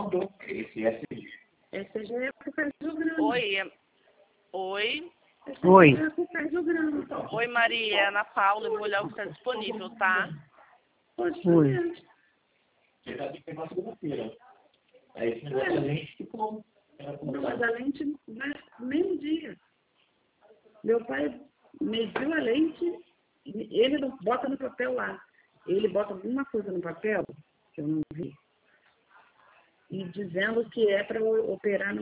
mandou. Esse ECG. ECG é o que faz o grão. Oi. Oi. Oi. É o que faz o grão. Oi, Maria. É Ana Paula. Eu vou olhar o que está disponível, tá? Pode Oi. fazer. Você já tem que na segunda-feira. Aí esse negócio da lente ficou. Não, mas a lente vai meio dia. Meu pai mediu a lente, ele não bota no papel lá. Ele bota alguma coisa no papel, que eu não vi, e dizendo que é para operar no